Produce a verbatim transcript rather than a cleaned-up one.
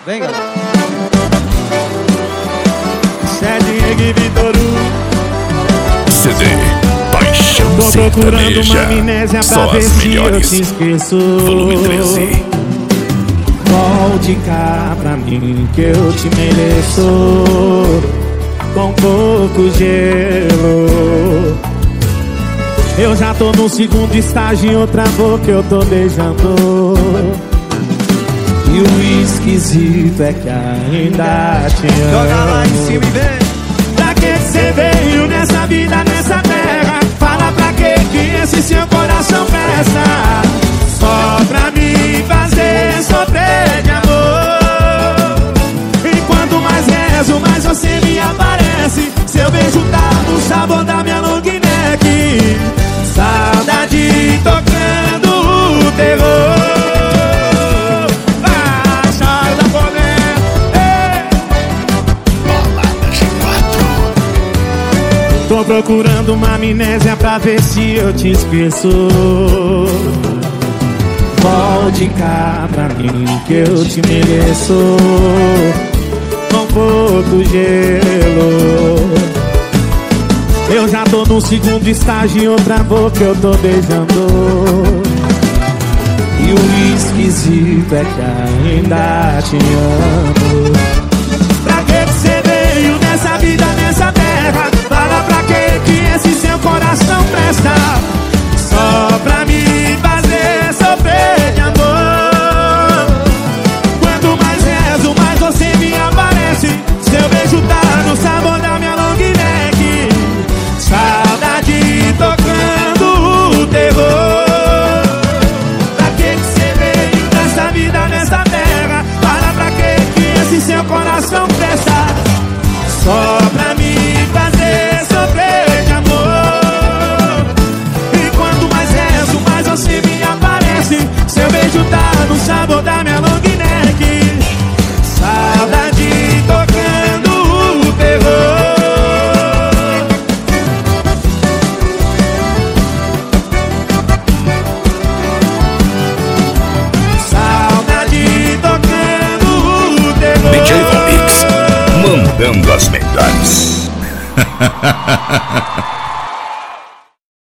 Vem, galera. C D Paixão Tô procurando uma Sertaneja. amnésia pra Só ver as se eu melhores. te esqueço. Volume treze. Volte cá pra mim que eu te mereço, com pouco gelo. Eu já tô no segundo estágio, em outra boca eu tô beijando. E o esquisito é que ainda te amo. Joga lá em cima e vem. Pra que você veio nessa vida, nessa terra? Fala pra que que esse seu coração presta? Só pra me fazer sofrer de amor. E quanto mais rezo, mais você me aparece. Seu beijo tá no sabor da minha long neck. Saudade tocando o terror. Baixa da polêmica. Balada G quatro. Tô procurando uma amnésia pra ver se eu te esqueço. Volte cá pra mim que eu te mereço, com pouco gelo. Eu já tô no segundo estágio, em outra boca eu tô beijando. E o esquisito é que ainda te amo. Pra que você veio nessa vida, nessa terra? Fala pra que que esse seu coração presta? Só pra me fazer sofrer de amor. Quanto mais rezo, mais você me aparece. Seu beijo tá no sabor da minha long neck. Saudade tocando o terror. Pra que que você veio nessa vida, nessa terra? Fala pra que que esse seu coração presta? Só pra me fazer sofrer de amor. E quanto mais rezo, mais você me aparece. Seu beijo tá no sabor da minha long neck. Saudade tocando o terror. Saudade tocando o terror. D J Von Mix, mandando as melhores.